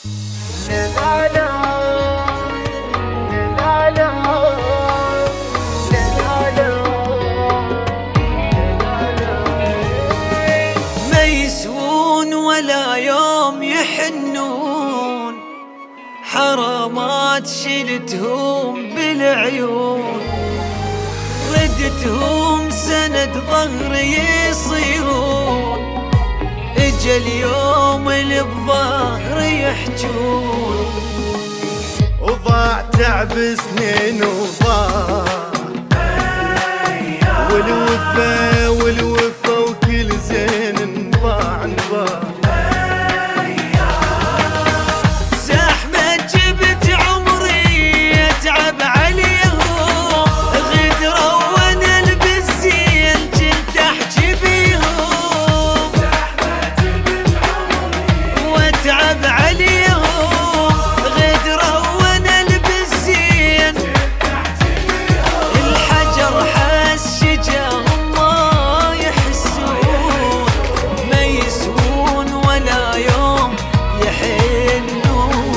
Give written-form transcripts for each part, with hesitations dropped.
ما يسوون ولا يوم يحنون، حرامات شلتهم بالعيون، ردتهم سند ظهري يصيرون، اجا اليوم اللي بظهري يحجون. وضاع تعب سنين وضاع والوفا وكل زين انضاع زحمة جبت عمري اتعب عليهم، غدروا وانا البس زين كنت احجي بيهم. زحمة جبت عمري واتعب عليهم، غدروا وانا البس زين كنت احجي بيهم. الحجر حس شجاهم ما يحسون، ما يسوون ولا يوم يحنون.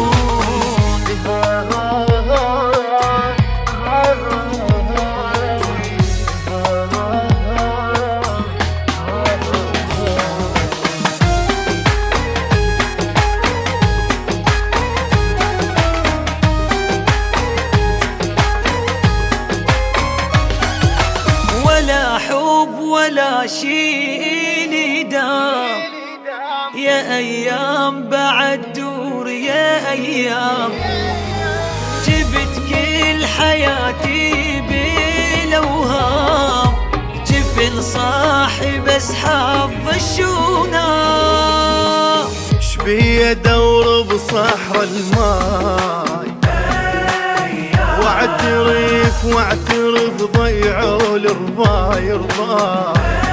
ولا حب ولا شي ندام، يا أيام بعد دور يا أيام، جبت كل حياتي بالأوهام، جفن صاحي بس حظ الشونام. شبيه دور بصحر الماي، واعترف ضيعوا الرضاي